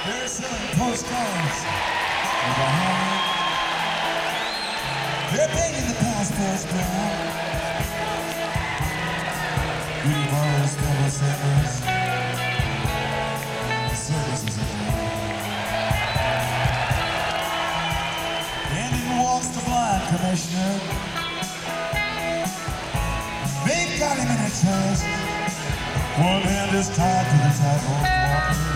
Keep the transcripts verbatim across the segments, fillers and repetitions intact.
They're selling postcards with a hammer. They're painting the passports brown. Beauty bars, double sandals. The circus is a clown. And in walks the blind commissioner. They've got him in a chest. One hand is tied to the tightrope walker.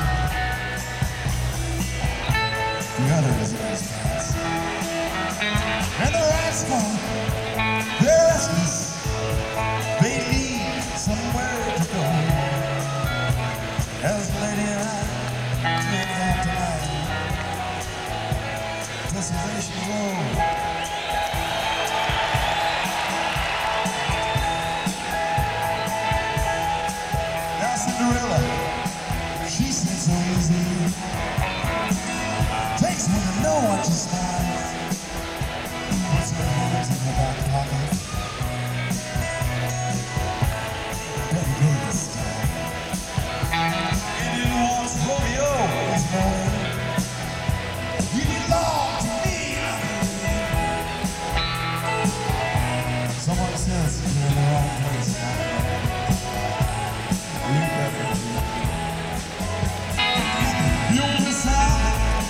The other is in his pants. And the rascal, they're restless. They need somewhere to go. As the lady and I take out tonight, Desolation Road. Now Cinderella, she seems so easy. Takes me to know what you style. Puts her hands in her back pocket. Betty Davis style. And in walks Romeo this morning. You belong to me, I believe. Someone says you're in the wrong place now. You better be. The only sound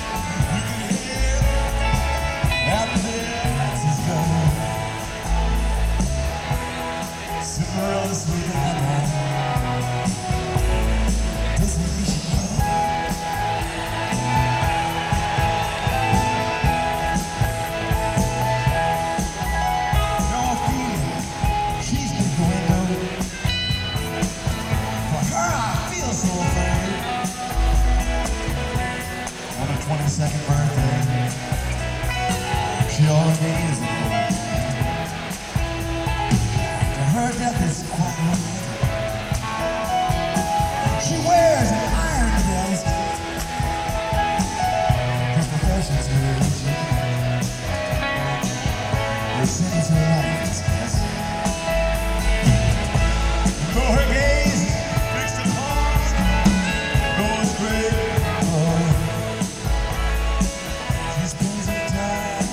Cinderella sleeping at home. This is we should go. Now Ophelia, she's been the window. For her I feel so afraid. On her twenty-second birthday, she already is a her death is quite romantic. She wears an iron vest. Her profession's religion. Her sin's her life is best. Though her gaze fixed upon those great glory, she spends her time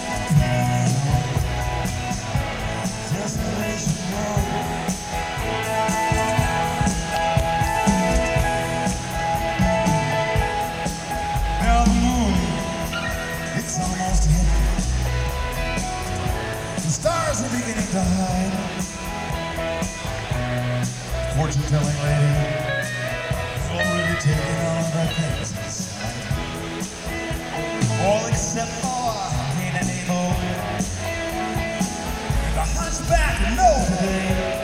Desolation Road. Now the moon, it's almost hidden. The stars are beginning to hide. Fortune-telling lady is already taking on her things inside. All except for Cain and Abel. The hunchback know today.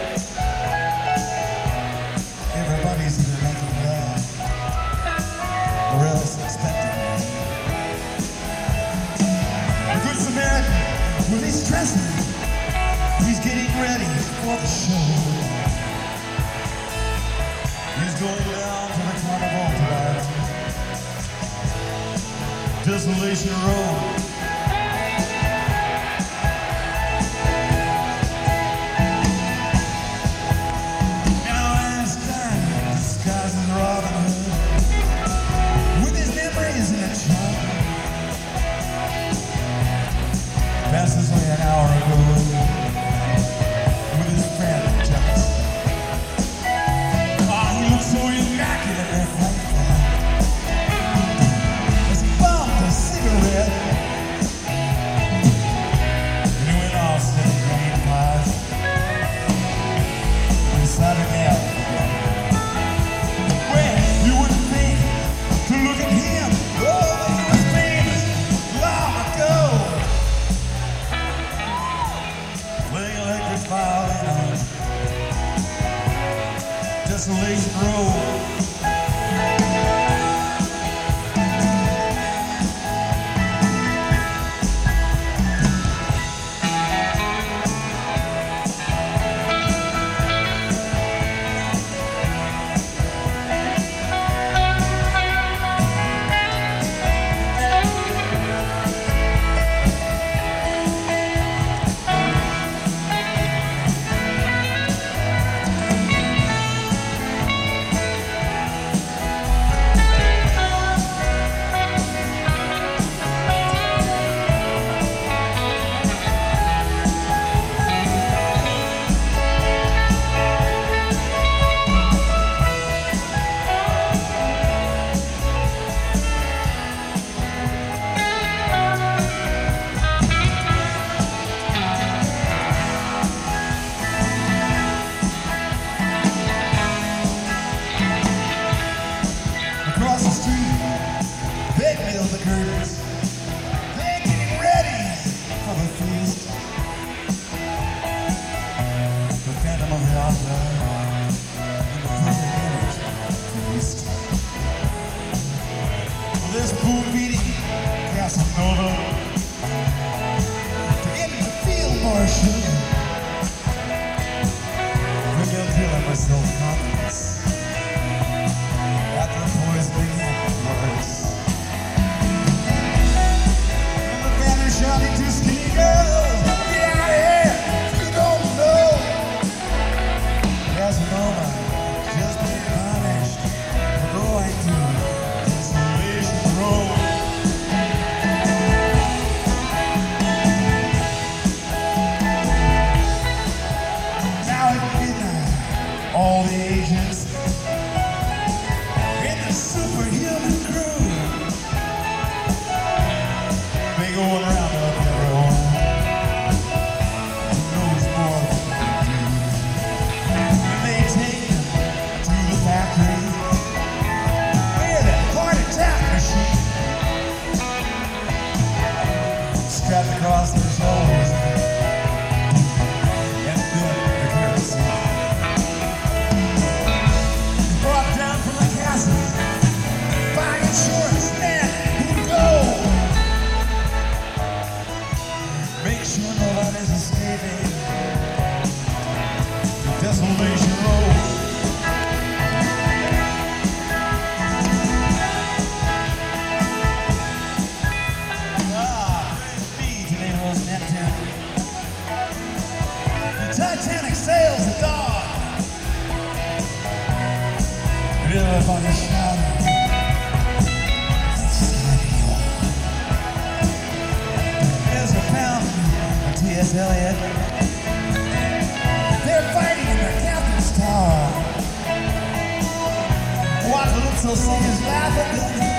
Everybody's either making love or else expecting me. The Good Samaritan, well, he's dressing. He's getting ready for the show. He's going down to the carnival tonight. Desolation Road. Passes away an hour ago with his friend Chuck. Ah, he looks so immaculate and thankful as he bummed a cigarette. Movie, Casanova, to get the field marshal. We're gonna feeling with self-confidence after poisoning words. And the banner shouting to skinny girls, get out of here, you don't know. Casanova just been punished for going to Desolation Road. All the agents in the superhuman crew, they going around up everyone who knows more than they do. And they take them to the factory where the heart attack machine strapped across their shoulders. Make sure nobody's escaping the Desolation Road. Ah, me, today was Neptune. The Titanic sails at dawn. And everybody's shouting. T S Eliot. They're fighting in their captain's tower. Watch the little singers laugh at them.